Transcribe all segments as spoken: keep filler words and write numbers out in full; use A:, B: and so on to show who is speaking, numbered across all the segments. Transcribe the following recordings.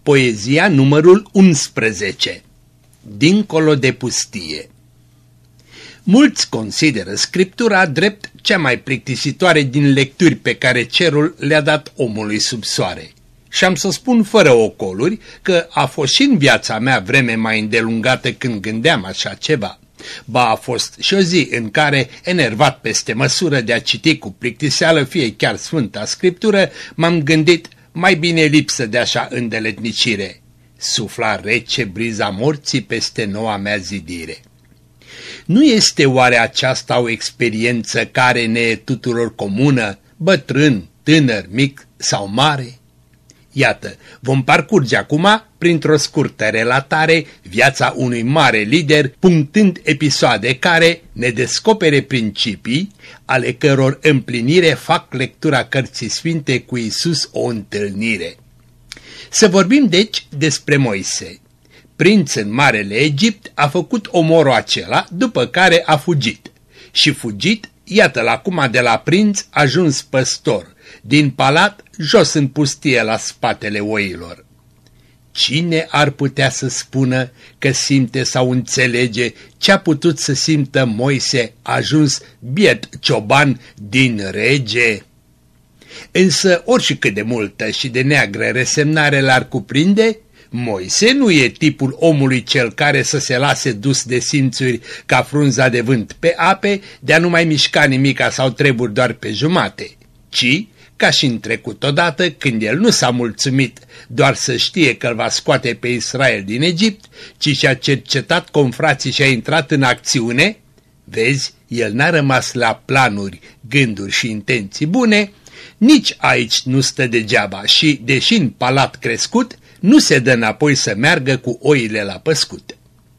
A: Poezia numărul unsprezece. Dincolo de pustie. Mulți consideră Scriptura drept cea mai plictisitoare din lecturi pe care cerul le-a dat omului sub soare. Și am să spun fără ocoluri că a fost și în viața mea vreme mai îndelungată când gândeam așa ceva. Ba a fost și o zi în care, enervat peste măsură de a citi cu plictiseală fie chiar Sfânta Scriptură, m-am gândit mai bine lipsă de așa îndeletnicire. Sufla rece briza morții peste noua mea zidire. Nu este oare aceasta o experiență care ne e tuturor comună, bătrân, tânăr, mic sau mare? Iată, vom parcurge acum, printr-o scurtă relatare, viața unui mare lider, punctând episoade care ne descopere principii, ale căror împlinire fac lectura Cărții Sfinte cu Iisus o întâlnire. Să vorbim deci despre Moise. Prinț în Marele Egipt, a făcut omorul acela, după care a fugit. Și fugit, iată-l acum de la prinț ajuns păstor, din palat jos în pustie la spatele oilor. Cine ar putea să spună că simte sau înțelege ce-a putut să simtă Moise ajuns biet cioban din rege? Însă oricât de multă și de neagră resemnare l-ar cuprinde, Moise nu e tipul omului cel care să se lase dus de simțuri ca frunza de vânt pe ape, de a nu mai mișca nimica sau treburi doar pe jumate, ci, ca și în trecut odată, când el nu s-a mulțumit doar să știe că îl va scoate pe Israel din Egipt, ci și-a cercetat confrații și a intrat în acțiune, vezi, el n-a rămas la planuri, gânduri și intenții bune, nici aici nu stă degeaba și, deși în palat crescut, nu se dă înapoi să meargă cu oile la păscut.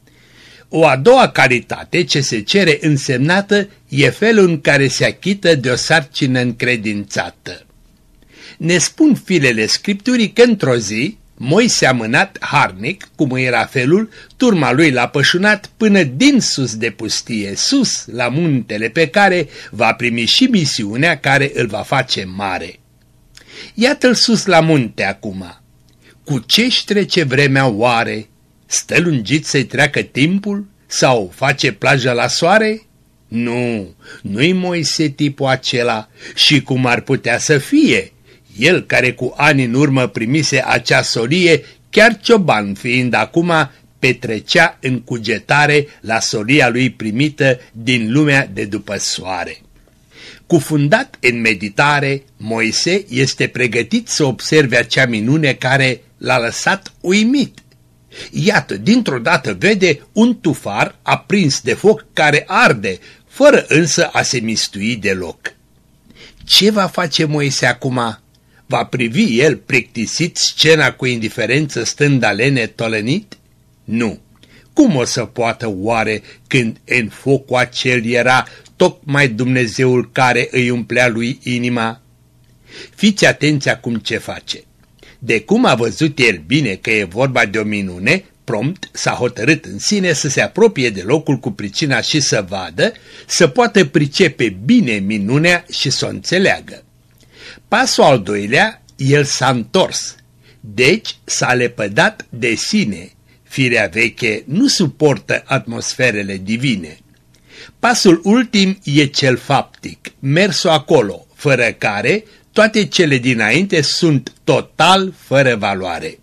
A: O a doua calitate ce se cere însemnată e felul în care se achită de o sarcină încredințată. Ne spun filele Scripturii că într-o zi Moise a mânat harnic, cum era felul, turma lui l-a pășunat până din sus de pustie, sus la muntele pe care va primi și misiunea care îl va face mare. Iată-l sus la munte acum. Cu ce-și trece vremea oare? Stă lungit să-i treacă timpul? Sau face plajă la soare? Nu, nu-i Moise tipul acela. Și cum ar putea să fie? El care cu ani în urmă primise acea solie, chiar cioban fiind acum, petrecea în cugetare la solia lui primită din lumea de după soare. Cufundat în meditare, Moise este pregătit să observe acea minune care l-a lăsat uimit. Iată, dintr-o dată vede un tufar aprins de foc care arde, fără însă a se mistui deloc. Ce va face Moise acum? Va privi el plictisit scena cu indiferență stând alene tolănit? Nu. Cum o să poată oare când în focul acel era tocmai Dumnezeul care îi umplea lui inima? Fiți atenți acum ce face. De cum a văzut el bine că e vorba de o minune, prompt s-a hotărât în sine să se apropie de locul cu pricina și să vadă, să poată pricepe bine minunea și să o înțeleagă. Pasul al doilea, el s-a întors, deci s-a lepădat de sine. Firea veche nu suportă atmosferele divine. Pasul ultim e cel faptic, mersul acolo, fără care toate cele dinainte sunt total fără valoare.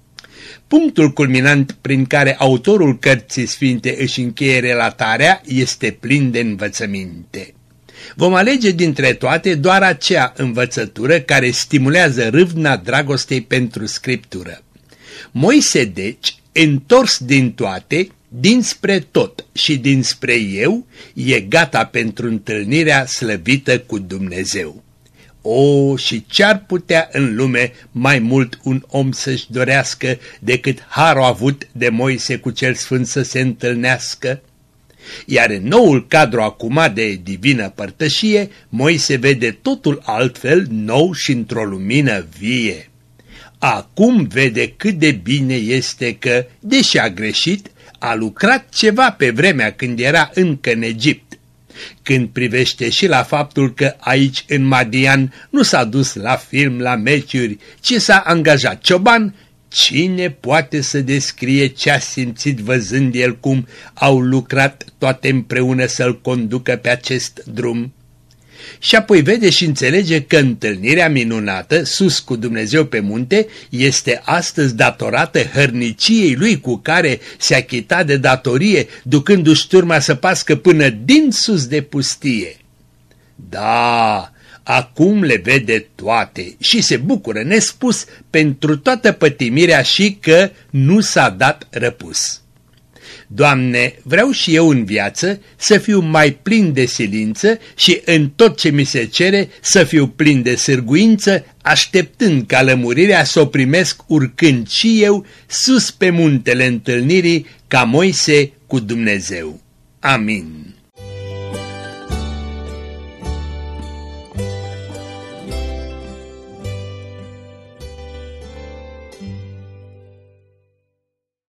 A: Punctul culminant prin care autorul Cărții Sfinte își încheie relatarea este plin de învățăminte. Vom alege dintre toate doar acea învățătură care stimulează râvna dragostei pentru Scriptură. Moise, deci, întors din toate, dinspre tot și dinspre eu, e gata pentru întâlnirea slăvită cu Dumnezeu. O, și ce-ar putea în lume mai mult un om să-și dorească decât harul avut de Moise cu cel sfânt să se întâlnească? Iar în noul cadru acum de divină părtășie, Moise vede totul altfel, nou și într-o lumină vie. Acum vede cât de bine este că, deși a greșit, a lucrat ceva pe vremea când era încă în Egipt. Când privește și la faptul că aici în Madian nu s-a dus la film, la meciuri, ci s-a angajat cioban, Cine poate să descrie ce a simțit văzând el cum au lucrat toate împreună să-l conducă pe acest drum? Și apoi vede și înțelege că întâlnirea minunată sus cu Dumnezeu pe munte este astăzi datorată hărniciei lui cu care se achita de datorie, ducându-și turma să pască până din sus de pustie. Da, acum le vede toate și se bucură nespus pentru toată pătimirea și că nu s-a dat răpus. Doamne, vreau și eu în viață să fiu mai plin de silință și în tot ce mi se cere să fiu plin de sârguință, așteptând ca lămurirea să o primesc urcând și eu sus pe muntele întâlnirii ca Moise cu Dumnezeu. Amin.